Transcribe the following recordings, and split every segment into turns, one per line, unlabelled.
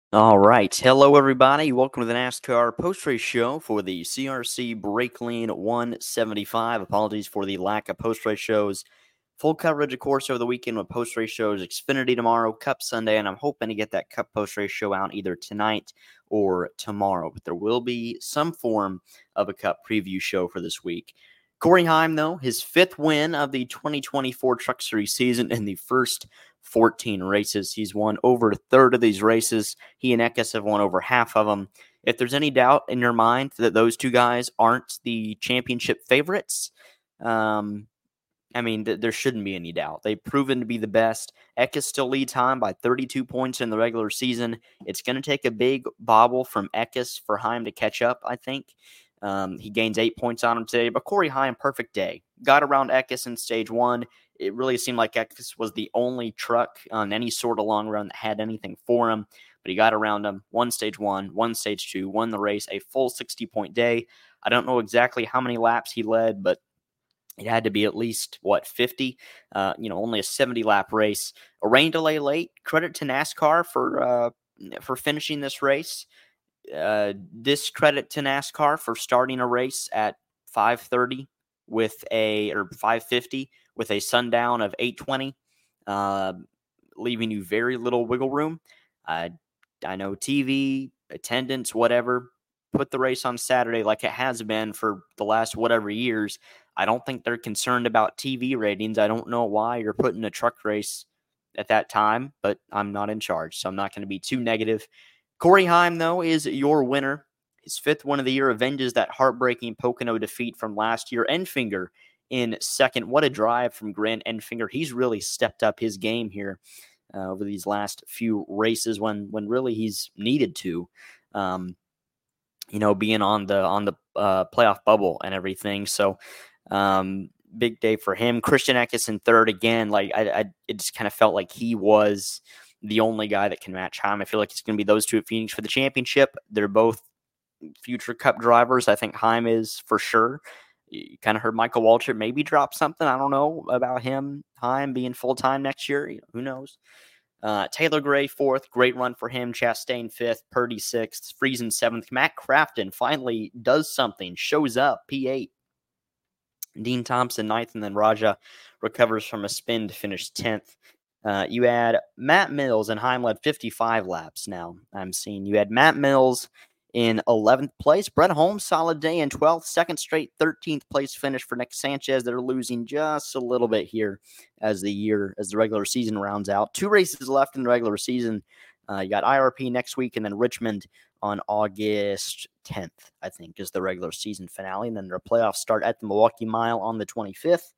All right. Hello, everybody. Welcome to the NASCAR post-race show for the CRC BrakeLane 175. Apologies for the lack of post-race shows. Full coverage, of course, over the weekend with post-race shows. Xfinity tomorrow, Cup Sunday, and I'm hoping to get that Cup post-race show out either tonight or tomorrow. But there will be some form of a Cup preview show for this week. Corey Heim, though, his fifth win of the 2024 Truck Series season in the first 14 races. He's won over a third of these races. He and Eckes have won over half of them. If there's any doubt in your mind that those two guys aren't the championship favorites, there shouldn't be any doubt. They've proven to be the best. Eckes still leads Heim by 32 points in the regular season. It's going to take a big bobble from Eckes for Heim to catch up, I think. He gains 8 points on him today, but Corey Heim, perfect day. Got around Eckes in stage one. It really seemed like Eckes was the only truck on any sort of long run that had anything for him, but he got around him. Won stage one, won stage two, won the race, a full 60-point day. I don't know exactly how many laps he led, but it had to be at least, 50? Only a 70-lap race. A rain delay late. Credit to NASCAR for finishing this race. Discredit to NASCAR for starting a race at 5:30 or 5:50 with a sundown of 8:20, leaving you very little wiggle room. I know TV, attendance, whatever. Put the race on Saturday like it has been for the last whatever years. I don't think they're concerned about TV ratings. I don't know why you're putting a truck race at that time, but I'm not in charge, so I'm not going to be too negative. Corey Heim, though, is your winner. His fifth win of the year avenges that heartbreaking Pocono defeat from last year. Enfinger in second. What a drive from Grant Enfinger. He's really stepped up his game here over these last few races when really he's needed to. Being on the playoff bubble and everything. So big day for him. Christian Eckes in third again. It just kind of felt like he was the only guy that can match Heim. I feel like it's going to be those two at Phoenix for the championship. They're both future Cup drivers. I think Heim is for sure. You kind of heard Michael Waltrip maybe drop something. I don't know about him, Heim being full-time next year. Who knows? Taylor Gray, fourth. Great run for him. Chastain, fifth. Purdy, sixth. Friesen, seventh. Matt Crafton finally does something. Shows up. P8. Dean Thompson, ninth. And then Raja recovers from a spin to finish 10th. You had Matt Mills, and Heim led 55 laps now. I'm seeing you had Matt Mills in 11th place. Brett Holmes, solid day in 12th. Second straight 13th place finish for Nick Sanchez. They're losing just a little bit here as the regular season rounds out. 2 races left in the regular season. You got IRP next week, and then Richmond on August 10th, I think, is the regular season finale. And then their playoffs start at the Milwaukee Mile on the 25th.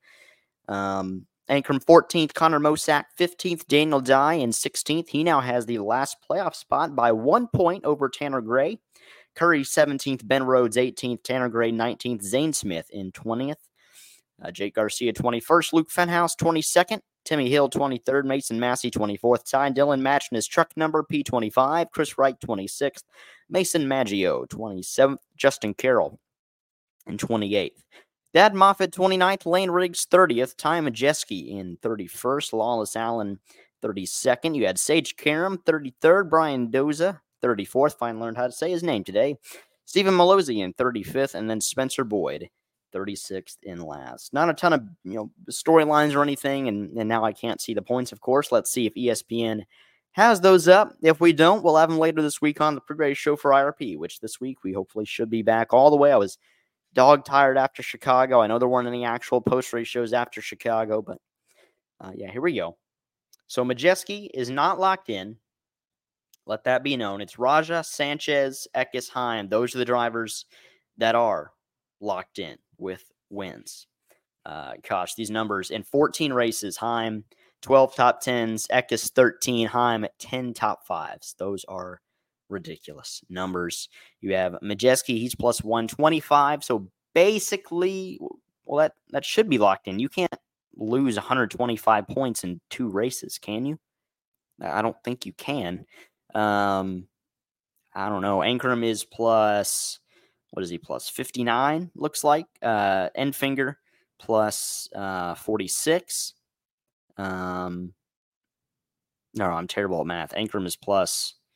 Ankrum 14th, Connor Mosack 15th, Daniel Dye in 16th. He now has the last playoff spot by 1 point over Tanner Gray. Curry 17th, Ben Rhodes 18th, Tanner Gray 19th, Zane Smith in 20th. Jake Garcia 21st, Luke Fenhouse 22nd, Timmy Hill 23rd, Mason Massey 24th, Ty Dillon matching his truck number P25, Chris Wright 26th, Mason Maggio 27th, Justin Carroll in 28th. Dad Moffitt 29th, Lane Riggs 30th, Ty Majeski in 31st, Lawless Allen 32nd. You had Sage Karam 33rd, Brian Doza 34th. Finally learned how to say his name today. Stephen Malozzi in 35th, and then Spencer Boyd 36th in last. Not a ton of storylines or anything, and now I can't see the points, of course. Let's see if ESPN has those up. If we don't, we'll have them later this week on the pre-race show for IRP, which this week we hopefully should be back all the way. I was dog tired after Chicago. I know there weren't any actual post-race shows after Chicago, but here we go. So Majeski is not locked in. Let that be known. It's Raja, Sanchez, Eckes, Heim. Those are the drivers that are locked in with wins. These numbers in 14 races, Heim 12 top 10s, Eckes 13, Heim 10 top 5s. Those are ridiculous numbers. You have Majeski, he's plus 125. So basically, that should be locked in. You can't lose 125 points in 2 races, can you? I don't think you can. I don't know. Ankrum is plus, what is he, plus 59, looks like. Enfinger plus 46. No, I'm terrible at math. Ankrum is plus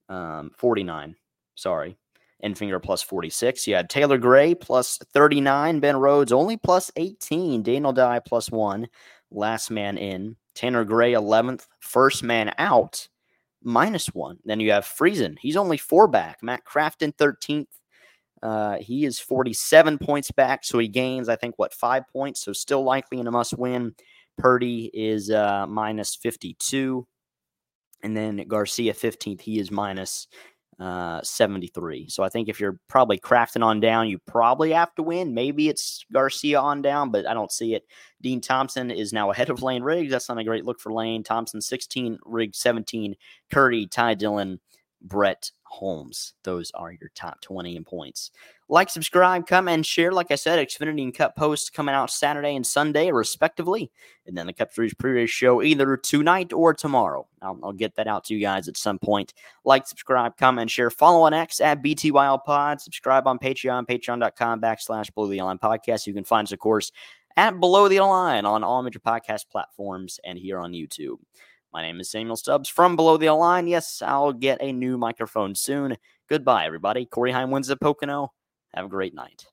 49. Sorry. Enfinger plus 46. You had Taylor Gray plus 39. Ben Rhodes only plus 18. Daniel Dye plus 1. Last man in. Tanner Gray 11th. First man out minus 1. Then you have Friesen. He's only 4 back. Matt Crafton 13th. He is 47 points back, so he gains, I think, 5 points? So still likely in a must-win. Purdy is minus 52. And then Garcia 15th, he is minus 73. So I think if you're probably crafting on down, you probably have to win. Maybe it's Garcia on down, but I don't see it. Dean Thompson is now ahead of Lane Riggs. That's not a great look for Lane. Thompson 16, Riggs 17, Curdy, Ty Dillon, Brett Holmes. Those are your top 20 in points. Like, subscribe, comment, and share. Like I said, Xfinity and Cup posts coming out Saturday and Sunday, respectively. And then the Cup Series pre-race show either tonight or tomorrow. I'll get that out to you guys at some point. Like, subscribe, comment, and share. Follow on X at BTYLPod. Subscribe on Patreon, patreon.com/Below the Line Podcast. You can find us, of course, at Below the Line on all major podcast platforms and here on YouTube. My name is Samuel Stubbs from Below the Line. Yes, I'll get a new microphone soon. Goodbye, everybody. Corey Heim wins at Pocono. Have a great night.